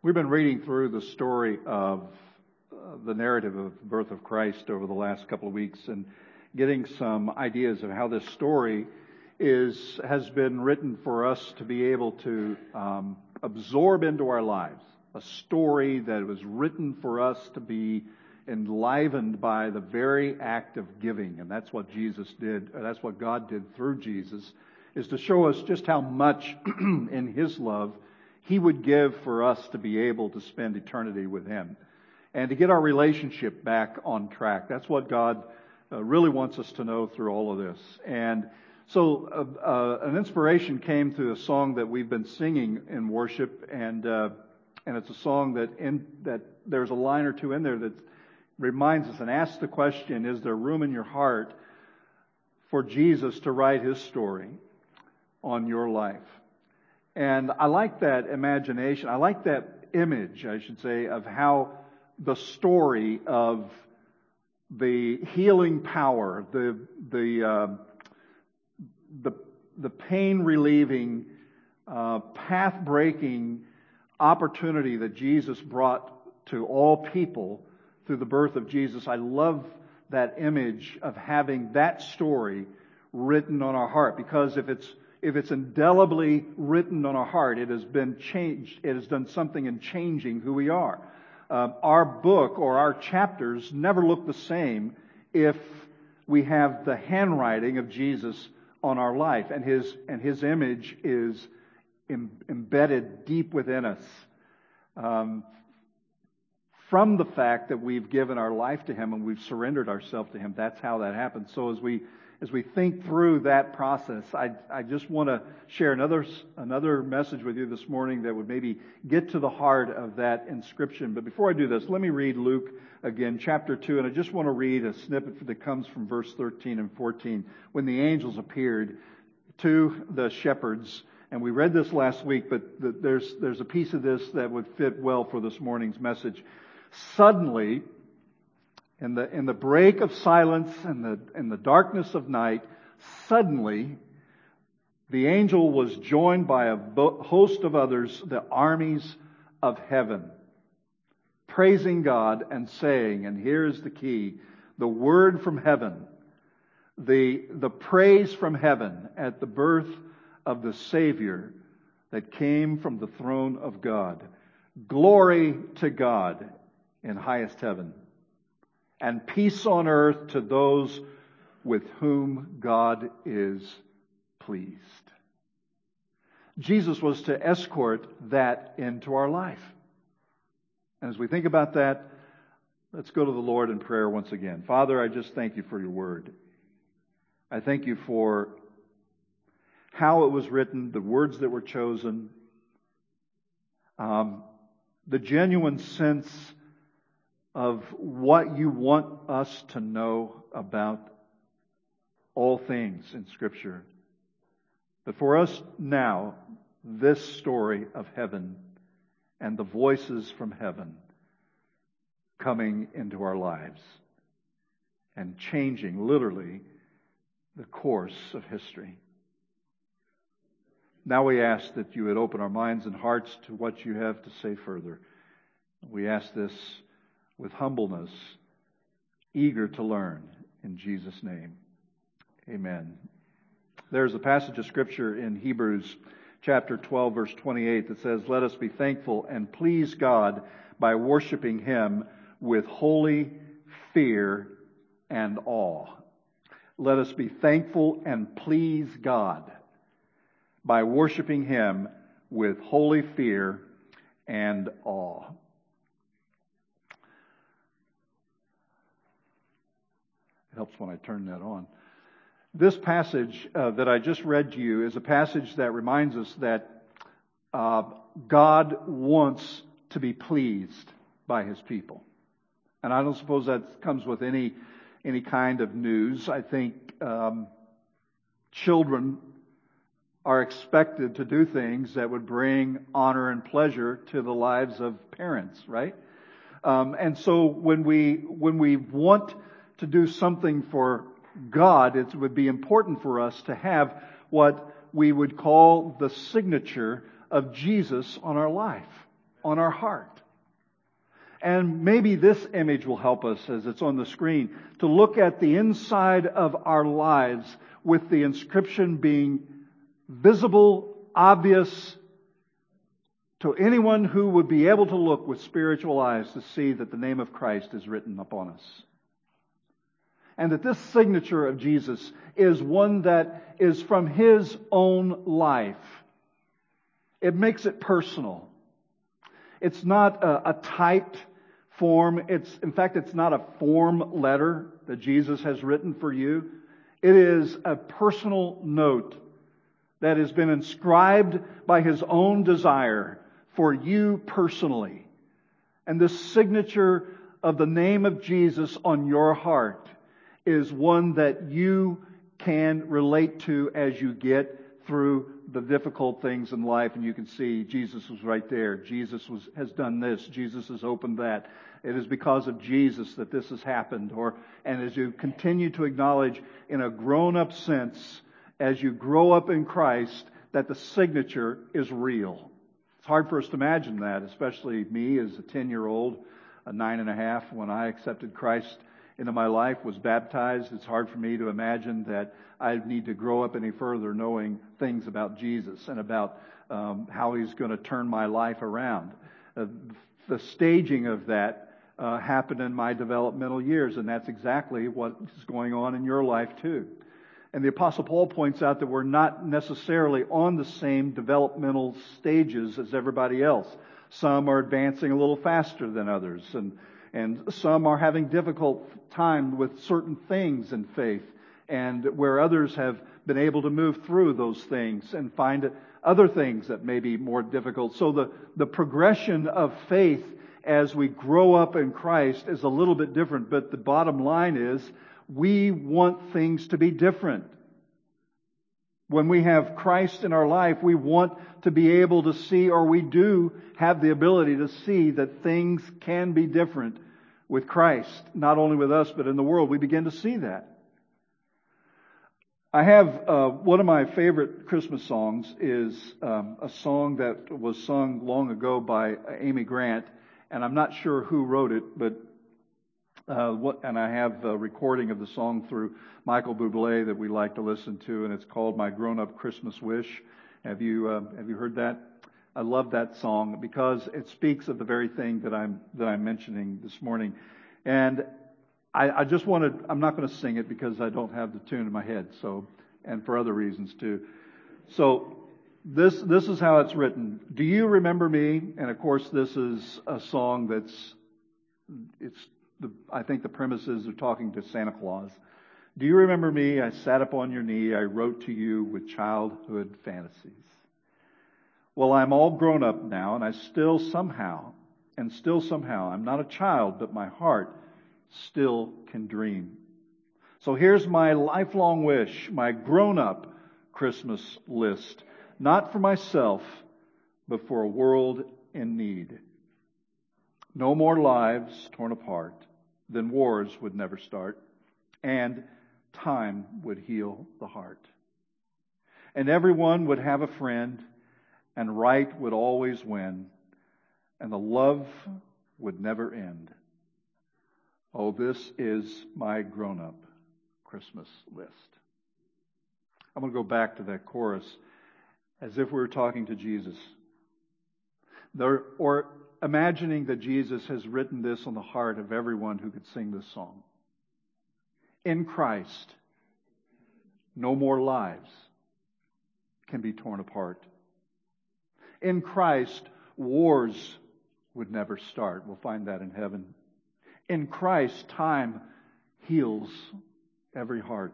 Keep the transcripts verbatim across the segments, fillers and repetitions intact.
We've been reading through the story of uh, the narrative of the birth of Christ over the last couple of weeks and getting some ideas of how this story is has been written for us to be able to um, absorb into our lives. A story that was written for us to be enlivened by the very act of giving. And that's what Jesus did, or that's what God did through Jesus, is to show us just how much in His love He would give for us to be able to spend eternity with Him and to get our relationship back on track. That's what God uh, really wants us to know through all of this. And so uh, uh, an inspiration came through a song that we've been singing in worship, and uh, and it's a song that in that there's a line or two in there that reminds us and asks the question, is there room in your heart for Jesus to write His story on your life? And I like that imagination. I like that image, I should say, of how the story of the healing power, the the uh, the the pain relieving, uh, path breaking opportunity that Jesus brought to all people through the birth of Jesus. I love that image of having that story written on our heart, because if it's If it's indelibly written on our heart, it has been changed. It has done something in changing who we are. Uh, our book or our chapters never look the same if we have the handwriting of Jesus on our life, and His and His image is em, embedded deep within us. Um, from the fact that we've given our life to Him and we've surrendered ourselves to Him, that's how that happens. So as we As we think through that process, I, I just want to share another another message with you this morning that would maybe get to the heart of that inscription. But before I do this, let me read Luke again, chapter two, and I just want to read a snippet that comes from verse thirteen and fourteen, when the angels appeared to the shepherds. And we read this last week, but the, there's there's a piece of this that would fit well for this morning's message. Suddenly, In the, in the break of silence and the, in the darkness of night, suddenly the angel was joined by a host of others, the armies of heaven, praising God and saying, and here's the key, the word from heaven, the, the praise from heaven at the birth of the Savior that came from the throne of God. Glory to God in highest heaven, and peace on earth to those with whom God is pleased. Jesus was to escort that into our life. And as we think about that, let's go to the Lord in prayer once again. Father, I just thank You for Your word. I thank You for how it was written, the words that were chosen, um, the genuine sense of what You want us to know about all things in Scripture. But for us now, this story of heaven and the voices from heaven coming into our lives and changing, literally, the course of history. Now we ask that You would open our minds and hearts to what You have to say further. We ask this with humbleness, eager to learn, in Jesus' name. Amen. There's a passage of Scripture in Hebrews chapter twelve, verse twenty-eight that says, "Let us be thankful and please God by worshiping Him with holy fear and awe." Let us be thankful and please God by worshiping Him with holy fear and awe. It helps when I turn that on. This passage uh, that I just read to you is a passage that reminds us that uh, God wants to be pleased by His people. And I don't suppose that comes with any any kind of news. I think um, children are expected to do things that would bring honor and pleasure to the lives of parents, right? Um, and so when we when we want to do something for God, it would be important for us to have what we would call the signature of Jesus on our life. on our heart. And maybe this image will help us as it's on the screen to look at the inside of our lives with the inscription being visible, obvious to anyone who would be able to look with spiritual eyes to see that the name of Christ is written upon us. And that this signature of Jesus is one that is from His own life. It makes it personal. It's not a, a typed form. It's, in fact, it's not a form letter that Jesus has written for you. It is a personal note that has been inscribed by His own desire for you personally. And this signature of the name of Jesus on your heart is one that you can relate to as you get through the difficult things in life, and you can see Jesus was right there. Jesus was, has done this. Jesus has opened that. It is because of Jesus that this has happened. Or, and as you continue to acknowledge in a grown-up sense, as you grow up in Christ, that the signature is real. It's hard for us to imagine that, especially me as a ten-year-old, a nine and a half, when I accepted Christ into my life, was baptized. It's hard for me to imagine that I need to grow up any further knowing things about Jesus and about um, how He's going to turn my life around. Uh, the staging of that uh, happened in my developmental years, and that's exactly what is going on in your life too. And the Apostle Paul points out that we're not necessarily on the same developmental stages as everybody else. Some are advancing a little faster than others, and and some are having difficult time with certain things in faith, and where others have been able to move through those things and find other things that may be more difficult. So the, the progression of faith as we grow up in Christ is a little bit different, but the bottom line is we want things to be different. When we have Christ in our life, we want to be able to see, or we do have the ability to see, that things can be different with Christ. Not only with us, but in the world. We begin to see that. I have, uh, one of my favorite Christmas songs is um, a song that was sung long ago by Amy Grant, and I'm not sure who wrote it, but Uh, what, and I have a recording of the song through Michael Bublé that we like to listen to, and it's called "My Grown-Up Christmas Wish." Have you uh, have you heard that? I love that song because it speaks of the very thing that I'm that I'm mentioning this morning. And I, I just wanted, I'm not going to sing it because I don't have the tune in my head, so, and for other reasons too. So this this is how it's written. Do you remember me? And of course, this is a song that's it's. The, I think the premises are talking to Santa Claus. Do you remember me? I sat upon your knee. I wrote to you with childhood fantasies. Well, I'm all grown up now, and I still somehow, and still somehow, I'm not a child, but my heart still can dream. So here's my lifelong wish, my grown-up Christmas list. Not for myself, but for a world in need. No more lives torn apart. Then wars would never start, and time would heal the heart. And everyone would have a friend, and right would always win, and the love would never end. Oh, this is my grown-up Christmas list. I'm going to go back to that chorus as if we were talking to Jesus. There, or imagining that Jesus has written this on the heart of everyone who could sing this song. In Christ, no more lives can be torn apart. In Christ, wars would never start. We'll find that in heaven. In Christ, time heals every heart.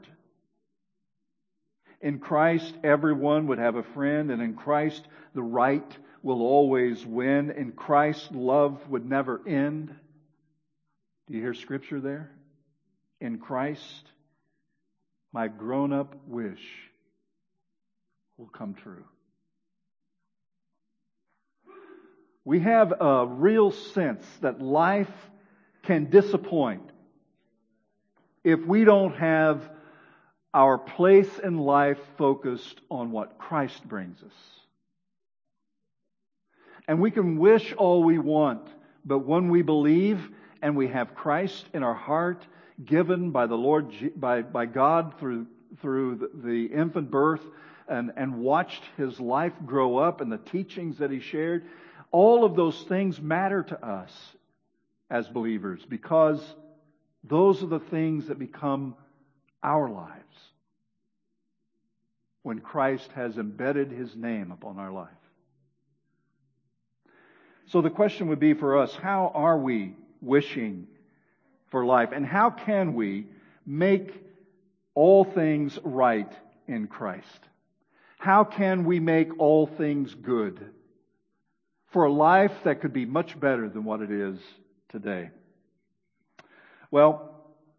In Christ, everyone would have a friend, and in Christ, the right will always win. In Christ, love would never end. Do you hear Scripture there? In Christ, my grown-up wish will come true. We have a real sense that life can disappoint if we don't have our place in life focused on what Christ brings us. And we can wish all we want, but when we believe and we have Christ in our heart, given by the Lord, by, by God through, through the, the infant birth, and, and watched His life grow up and the teachings that He shared, all of those things matter to us as believers, because those are the things that become our lives when Christ has embedded His name upon our life. So the question would be for us, how are we wishing for life? And how can we make all things right in Christ? How can we make all things good for a life that could be much better than what it is today? Well,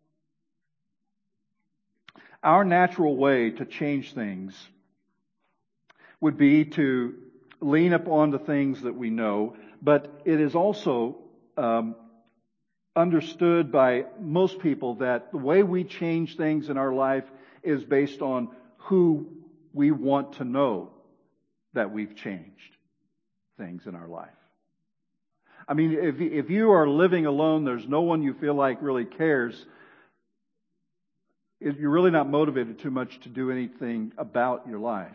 our natural way to change things would be to lean upon the things that we know, but it is also um, understood by most people that the way we change things in our life is based on who we want to know that we've changed things in our life. I mean, if if you are living alone, there's no one you feel like really cares, you're really not motivated too much to do anything about your life.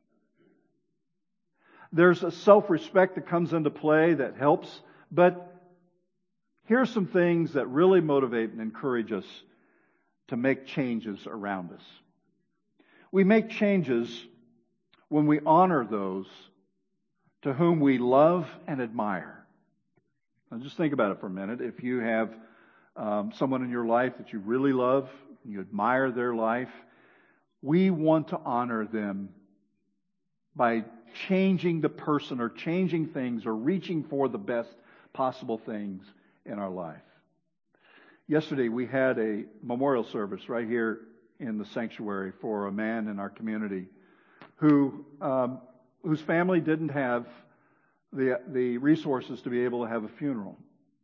There's a self-respect that comes into play that helps, but here's some things that really motivate and encourage us to make changes around us. We make changes when we honor those to whom we love and admire. Now just think about it for a minute. If you have um, someone in your life that you really love, you admire their life, we want to honor them by changing the person or changing things or reaching for the best possible things in our life. Yesterday we had a memorial service right here in the sanctuary for a man in our community who um, whose family didn't have the the resources to be able to have a funeral.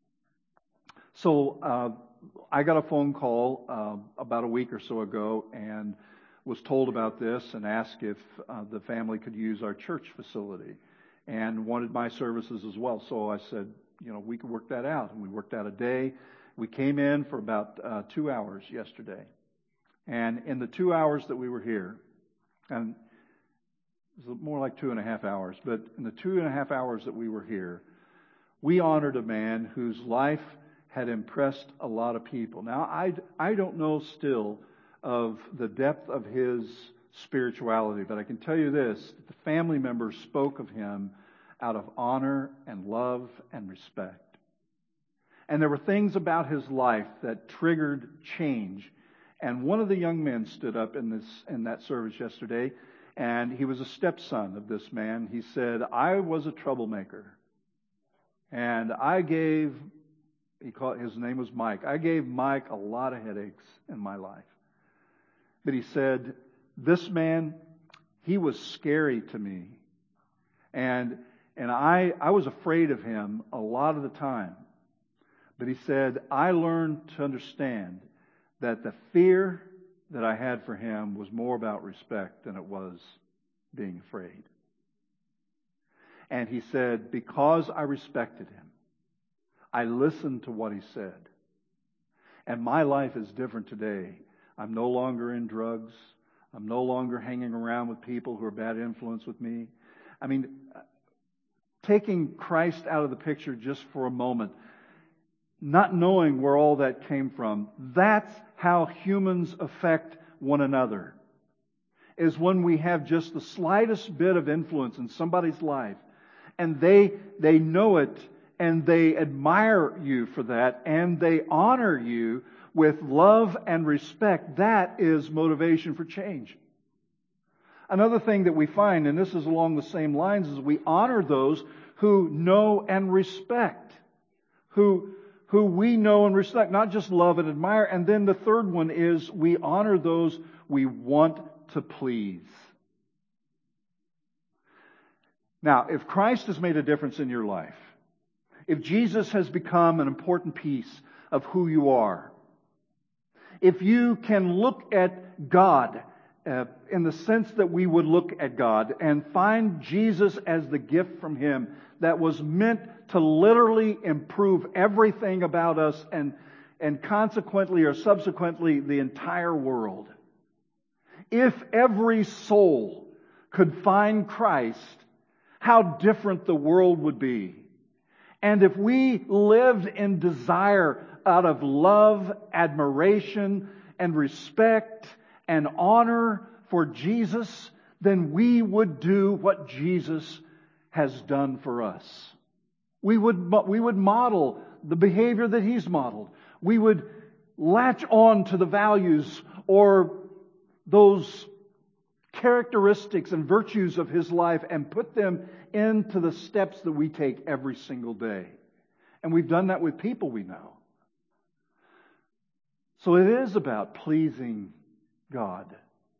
So uh, I got a phone call uh, about a week or so ago and was told about this and asked if uh, the family could use our church facility and wanted my services as well. So I said, you know, we could work that out. And we worked out a day. We came in for about uh, two hours yesterday. And in the two hours that we were here, and it was more like two and a half hours, but in the two and a half hours that we were here, we honored a man whose life had impressed a lot of people. Now, I, I don't know still of the depth of his spirituality, but I can tell you this, the family members spoke of him out of honor and love and respect. And there were things about his life that triggered change. And one of the young men stood up in this in that service yesterday, and he was a stepson of this man. He said, I was a troublemaker. And I gave, he called, his name was Mike, I gave Mike a lot of headaches in my life. But he said, this man, he was scary to me. And and I, I was afraid of him a lot of the time. But he said, I learned to understand that the fear that I had for him was more about respect than it was being afraid. And he said, because I respected him, I listened to what he said. And my life is different today. I'm no longer in drugs. I'm no longer hanging around with people who are bad influence with me. I mean, taking Christ out of the picture just for a moment, not knowing where all that came from, that's how humans affect one another. Is when we have just the slightest bit of influence in somebody's life, and they they know it, and they admire you for that, and they honor you with love and respect. That is motivation for change. Another thing that we find, and this is along the same lines, is we honor those who know and respect, who who we know and respect, not just love and admire. And then the third one is we honor those we want to please. Now, if Christ has made a difference in your life, if Jesus has become an important piece of who you are, if you can look at God uh, in the sense that we would look at God and find Jesus as the gift from Him that was meant to literally improve everything about us and, and consequently or subsequently the entire world. If every soul could find Christ, how different the world would be. And if we lived in desire out of love, admiration, and respect and honor for Jesus, then we would do what Jesus has done for us. We would, we would model the behavior that He's modeled. We would latch on to the values or those characteristics and virtues of His life and put them into the steps that we take every single day. And we've done that with people we know. So it is about pleasing God.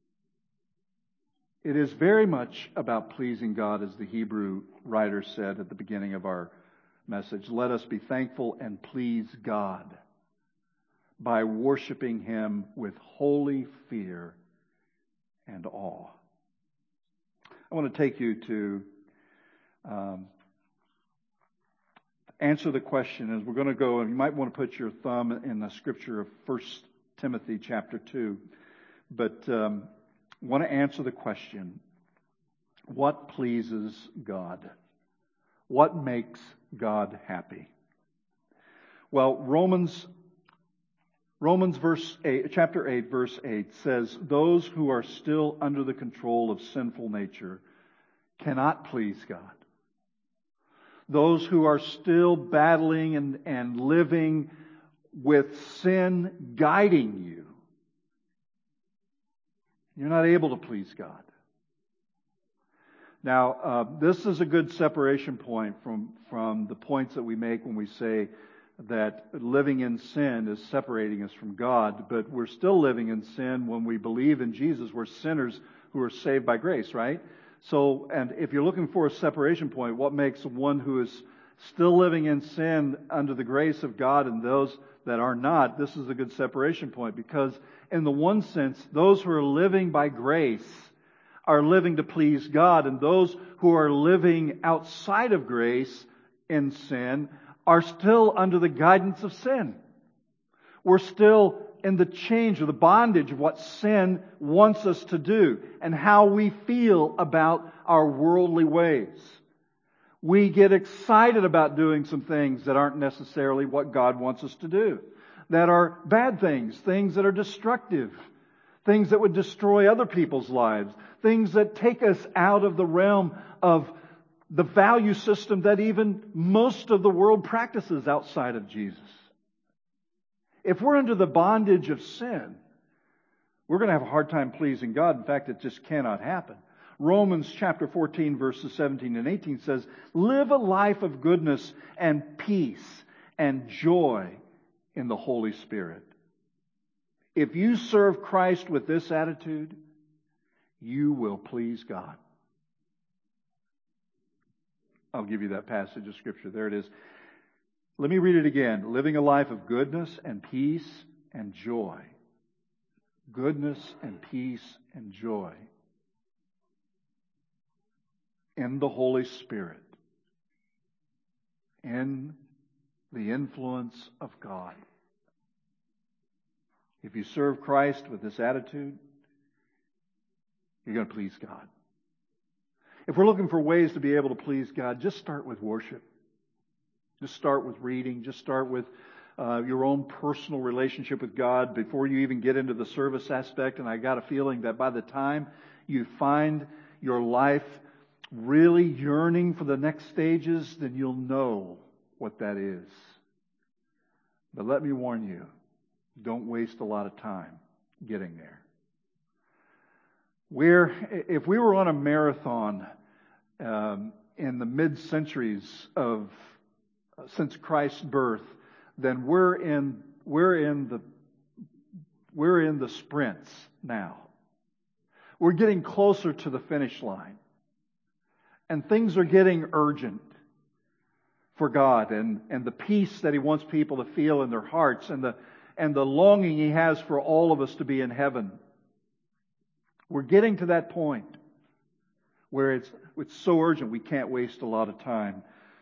It is very much about pleasing God, as the Hebrew writer said at the beginning of our message. Let us be thankful and please God by worshiping Him with holy fear and awe. I want to take you to um, answer the question, as we're going to go, and you might want to put your thumb in the scripture of First Timothy chapter two. But um, I want to answer the question, what pleases God? What makes God happy? Well, Romans Romans verse eight, chapter eight, verse eight says, those who are still under the control of sinful nature cannot please God. Those who are still battling and, and living with sin guiding you, you're not able to please God. Now, uh, this is a good separation point from, from the points that we make when we say that living in sin is separating us from God, but we're still living in sin when we believe in Jesus. We're sinners who are saved by grace, right? So, and if you're looking for a separation point, what makes one who is still living in sin under the grace of God and those that are not, this is a good separation point, because in the one sense, those who are living by grace are living to please God, and those who are living outside of grace in sin are still under the guidance of sin. We're still in the change or the bondage of what sin wants us to do and how we feel about our worldly ways. We get excited about doing some things that aren't necessarily what God wants us to do, that are bad things, things that are destructive, things that would destroy other people's lives, things that take us out of the realm of the value system that even most of the world practices outside of Jesus. If we're under the bondage of sin, we're going to have a hard time pleasing God. In fact, it just cannot happen. Romans chapter fourteen, verses seventeen and eighteen says, live a life of goodness and peace and joy in the Holy Spirit. If you serve Christ with this attitude, you will please God. I'll give you that passage of Scripture. There it is. Let me read it again. Living a life of goodness and peace and joy. Goodness and peace and joy in the Holy Spirit, in the influence of God. If you serve Christ with this attitude, you're going to please God. If we're looking for ways to be able to please God, just start with worship. Just start with reading. Just start with uh, your own personal relationship with God before you even get into the service aspect. And I got a feeling that by the time you find your life really yearning for the next stages, then you'll know what that is. But let me warn you, don't waste a lot of time getting there. We're, if we were on a marathon um, in the mid-centuries of uh, since Christ's birth, then we're in we're in the we're in the sprints now. We're getting closer to the finish line, and things are getting urgent for God, and and the peace that He wants people to feel in their hearts, and the and the longing He has for all of us to be in heaven. We're getting to that point where it's it's so urgent we can't waste a lot of time.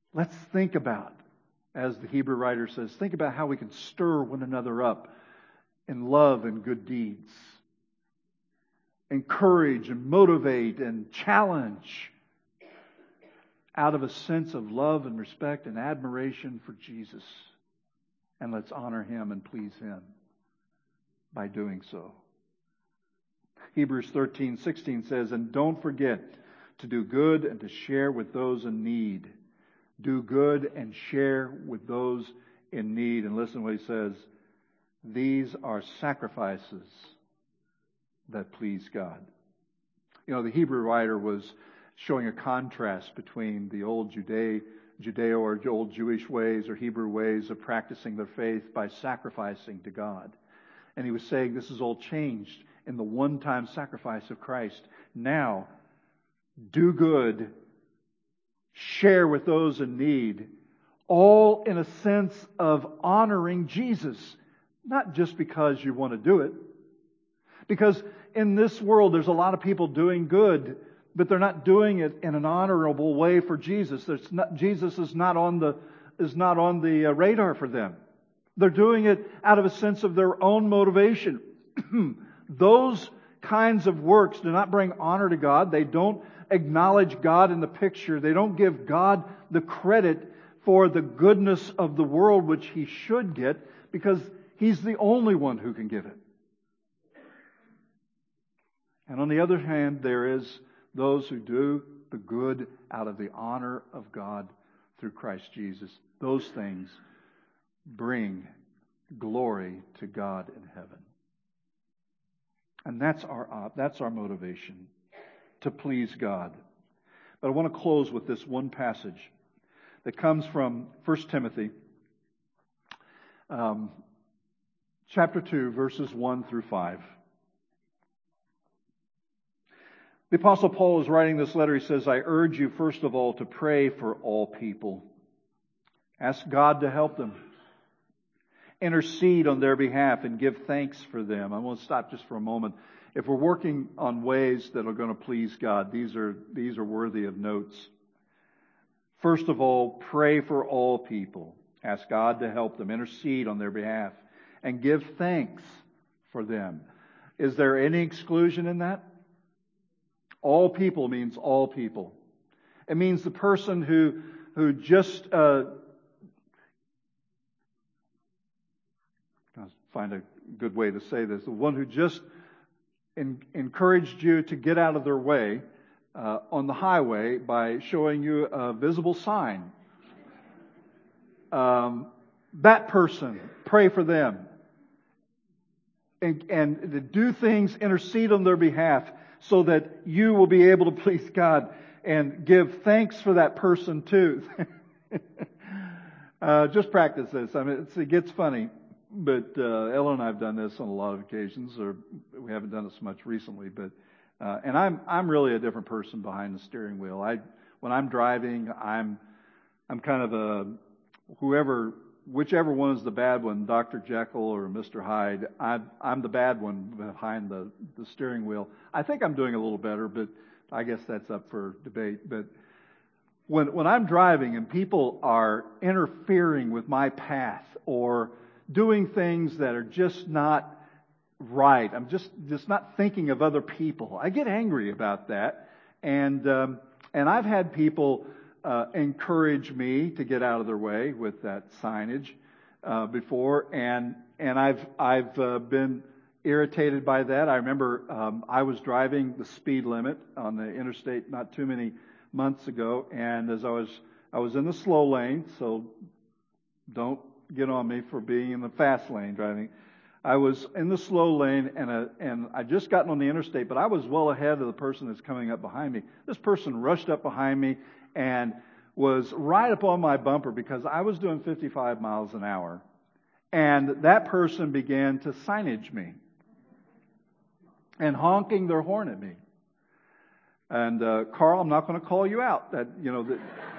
Let's think about, as the Hebrew writer says, think about how we can stir one another up in love and good deeds. Encourage and motivate and challenge out of a sense of love and respect and admiration for Jesus. And let's honor Him and please Him by doing so. Hebrews thirteen sixteen says, and don't forget to do good and to share with those in need. Do good and share with those in need. And listen to what he says. These are sacrifices that please God. You know, the Hebrew writer was showing a contrast between the old Judea, Judeo or old Jewish ways or Hebrew ways of practicing their faith by sacrificing to God. And he was saying this is all changed in the one-time sacrifice of Christ. Now, do good, share with those in need, all in a sense of honoring Jesus. Not just because you want to do it. Because in this world there's a lot of people doing good, but they're not doing it in an honorable way for Jesus. There's not, Jesus is not on the is not on the uh, radar for them. They're doing it out of a sense of their own motivation. Those kinds of works do not bring honor to God. They don't acknowledge God in the picture. They don't give God the credit for the goodness of the world which He should get, because He's the only one who can give it. And on the other hand, there is those who do the good out of the honor of God through Christ Jesus. Those things bring glory to God in heaven. And that's our uh, that's our motivation, to please God. But I want to close with this one passage that comes from First Timothy um, chapter two, verses one through five. The Apostle Paul is writing this letter. He says, I urge you first of all to pray for all people. Ask God to help them. Intercede on their behalf and give thanks for them. I want to stop just for a moment. If we're working on ways that are going to please God, these are, these are worthy of notes. First of all, pray for all people. Ask God to help them. Intercede on their behalf and give thanks for them. Is there any exclusion in that? All people means all people. It means the person who who just uh, I'll find a good way to say this. The one who just in, encouraged you to get out of their way uh, on the highway by showing you a visible sign. Um, that person, pray for them. And, and to do things, intercede on their behalf, so that you will be able to please God and give thanks for that person too. uh, just practice this. I mean, it's, it gets funny, but uh, Ella and I have done this on a lot of occasions, or we haven't done it so much recently. But uh, and I'm I'm really a different person behind the steering wheel. I when I'm driving, I'm I'm kind of a whoever. Whichever one is the bad one, Doctor Jekyll or Mister Hyde, I'm, I'm the bad one behind the, the steering wheel. I think I'm doing a little better, but I guess that's up for debate. But when when I'm driving and people are interfering with my path or doing things that are just not right, I'm just just not thinking of other people, I get angry about that. And um, and I've had people Uh, encourage me to get out of their way with that signage uh, before, and and I've I've uh, been irritated by that. I remember um, I was driving the speed limit on the interstate not too many months ago, and as I was I was in the slow lane, so don't get on me for being in the fast lane driving. I was in the slow lane, and a, and I just gotten on the interstate, but I was well ahead of the person that's coming up behind me. This person rushed up behind me and was right up on my bumper because I was doing fifty-five miles an hour. And that person began to signage me and honking their horn at me. And uh, Carl, I'm not going to call you out. That you know that.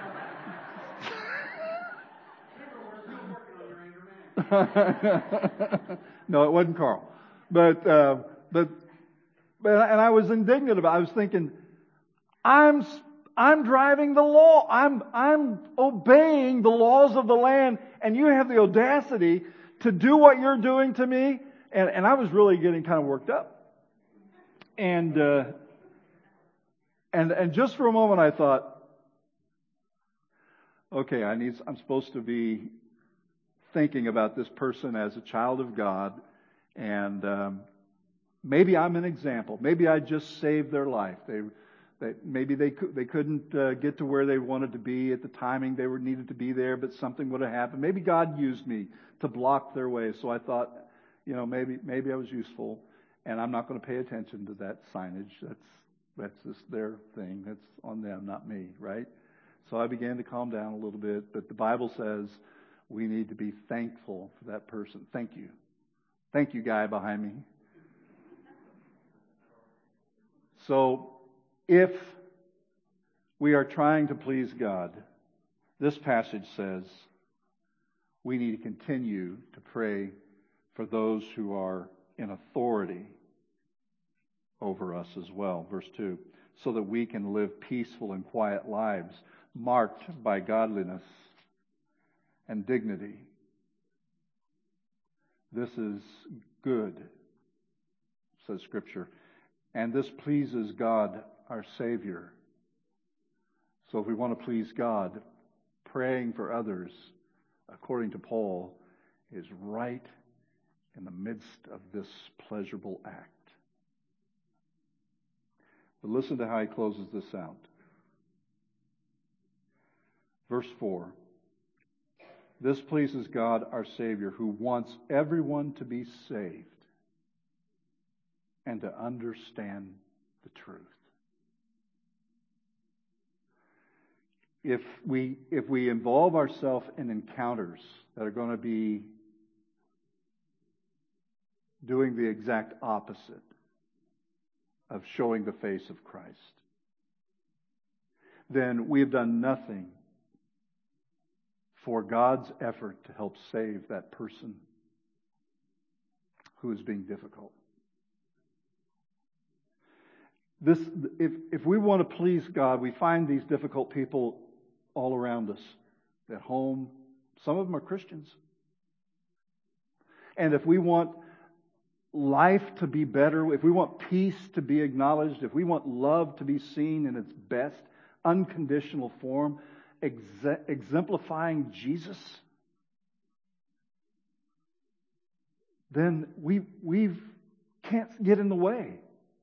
No, it wasn't Carl. But uh, but but and I was indignant about it. I was thinking, I'm. I'm driving the law. I'm, I'm obeying the laws of the land, and you have the audacity to do what you're doing to me. And, and I was really getting kind of worked up. And, uh, and, and just for a moment I thought, okay, I need, I'm supposed to be thinking about this person as a child of God, and um, maybe I'm an example. Maybe I just saved their life. They, they maybe they could, they couldn't uh, get to where they wanted to be at the timing they were needed to be there, but something would have happened. Maybe God used me to block their way. So I thought, you know, maybe maybe I was useful, and I'm not going to pay attention to that signage. That's that's just their thing. That's on them, not me, right? So I began to calm down a little bit. But the Bible says we need to be thankful for that person. Thank you. Thank you, guy behind me. So if we are trying to please God, this passage says we need to continue to pray for those who are in authority over us as well. Verse two, so that we can live peaceful and quiet lives, marked by godliness and dignity. This is good, says Scripture, and this pleases God, our Savior. So if we want to please God, praying for others, according to Paul, is right in the midst of this pleasurable act. But listen to how he closes this out. Verse four. This pleases God, our Savior, who wants everyone to be saved and to understand the truth. If we, if we involve ourselves in encounters that are going to be doing the exact opposite of showing the face of Christ, then we have done nothing for God's effort to help save that person who is being difficult. This, if, if we want to please God, we find these difficult people all around us, at home. Some of them are Christians. And if we want life to be better, if we want peace to be acknowledged, if we want love to be seen in its best, unconditional form, exe- exemplifying Jesus, then we we can't get in the way.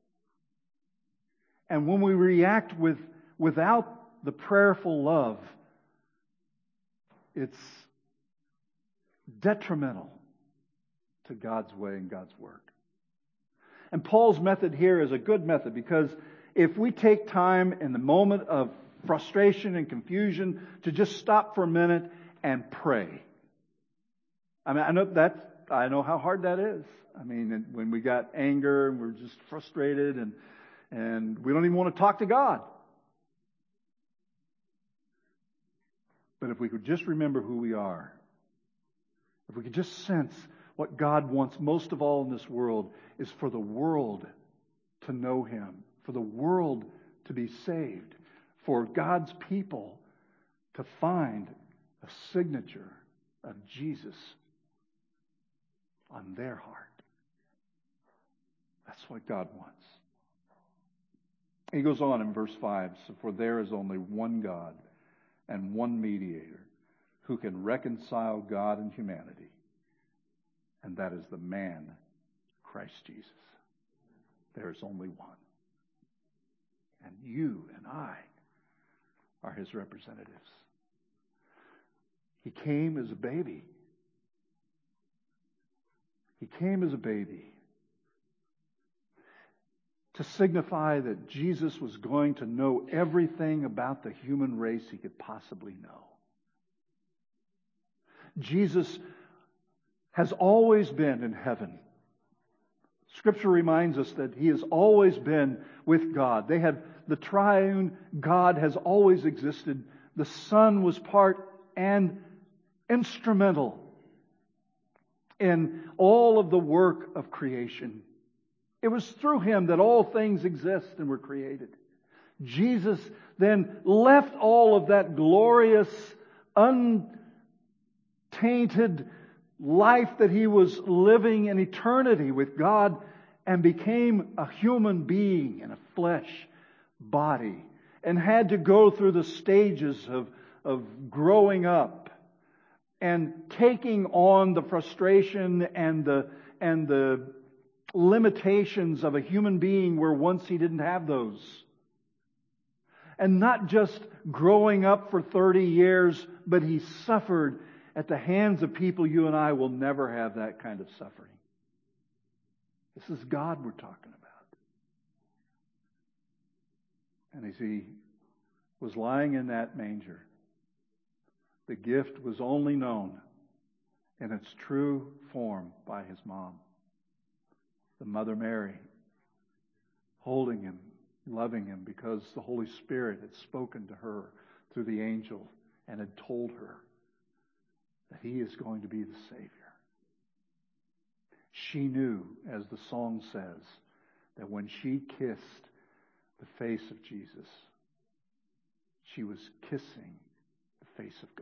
And when we react with without the prayerful love, it's detrimental to God's way and God's work. And Paul's method here is a good method, because if we take time in the moment of frustration and confusion to just stop for a minute and pray. I mean, I know that's, I know how hard that is. I mean, when we got anger and we're just frustrated and, and we don't even want to talk to God. But if we could just remember who we are, if we could just sense what God wants most of all in this world is for the world to know Him, for the world to be saved, for God's people to find a signature of Jesus on their heart. That's what God wants. He goes on in verse five, so for there is only one God and one mediator who can reconcile God and humanity, and that is the man, Christ Jesus. There is only one. And you and I are His representatives. He came as a baby. He came as a baby to signify that Jesus was going to know everything about the human race He could possibly know. Jesus has always been in heaven. Scripture reminds us that He has always been with God. They have the triune God has always existed. The Son was part and instrumental in all of the work of creation. It was through Him that all things exist and were created. Jesus then left all of that glorious, untainted life that He was living in eternity with God and became a human being in a flesh body and had to go through the stages of, of growing up and taking on the frustration and the, and the limitations of a human being where once He didn't have those. And not just growing up for thirty years, but He suffered at the hands of people. You and I will never have that kind of suffering. This is God we're talking about. And as He was lying in that manger, the gift was only known in its true form by His mom, the Mother Mary, holding Him, loving Him, because the Holy Spirit had spoken to her through the angel and had told her that He is going to be the Savior. She knew, as the song says, that when she kissed the face of Jesus, she was kissing the face of God.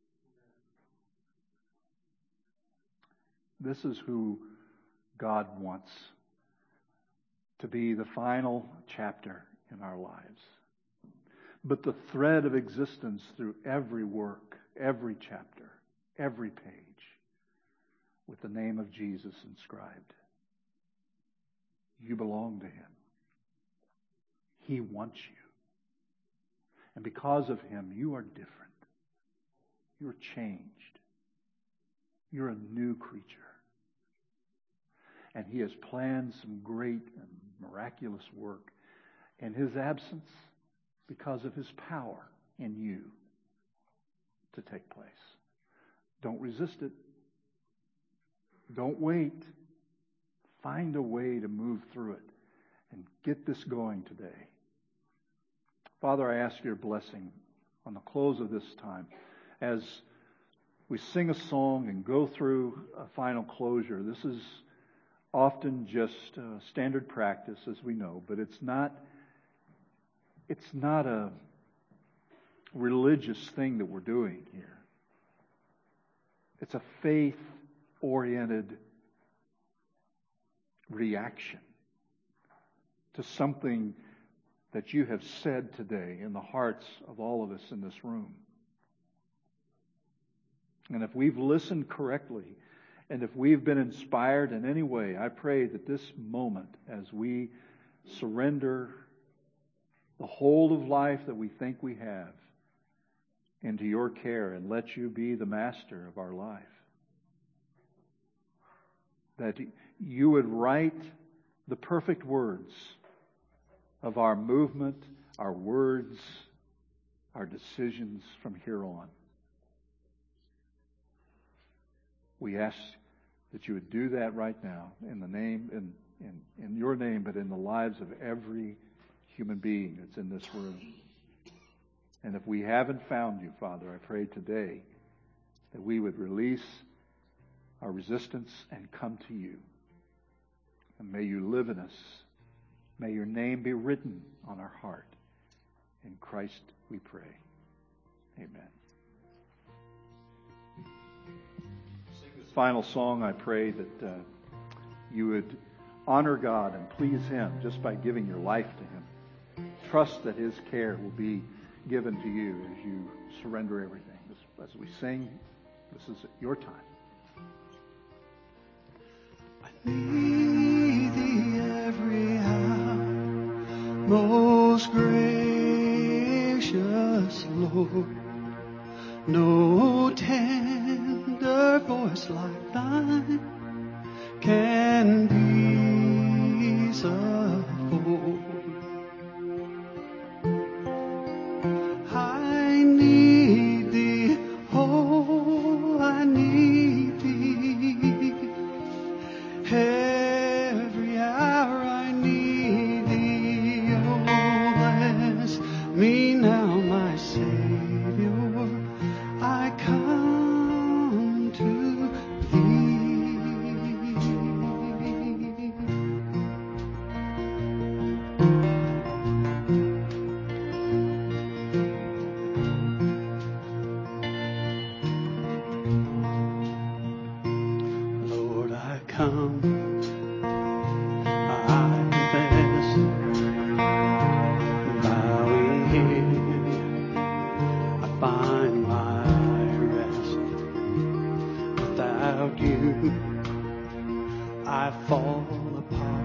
This is who God wants to be the final chapter in our lives. But the thread of existence through every work, every chapter, every page, with the name of Jesus inscribed. You belong to Him. He wants you. And because of Him, you are different. You're changed. You're a new creature. And He has planned some great and miraculous work in His absence because of His power in you to take place. Don't resist it. Don't wait. Find a way to move through it and get this going today. Father, I ask Your blessing on the close of this time as we sing a song and go through a final closure. This is often just uh, standard practice, as we know, but it's not it's not a religious thing that we're doing here. It's a faith-oriented reaction to something that You have said today in the hearts of all of us in this room. And if we've listened correctly, and if we've been inspired in any way, I pray that this moment, as we surrender the whole of life that we think we have into Your care and let You be the master of our life, that You would write the perfect words of our movement, our words, our decisions from here on. We ask that You would do that right now in the name, in, in, in Your name, but in the lives of every human being that's in this room. And if we haven't found You, Father, I pray today that we would release our resistance and come to You. And may You live in us. May Your name be written on our heart. In Christ we pray. Amen. Final song, I pray that uh, you would honor God and please Him just by giving your life to Him. Trust that His care will be given to you as you surrender everything. As, as we sing, this is your time. I need Thee every hour, most gracious Lord. No tender voice like Thine can peace afford. I need Thee, oh, I need Thee. Every hour I need Thee, oh, bless me now, my Savior. I come to Thee. come. I confess, bowing here, I find my rest. Without you, I fall apart.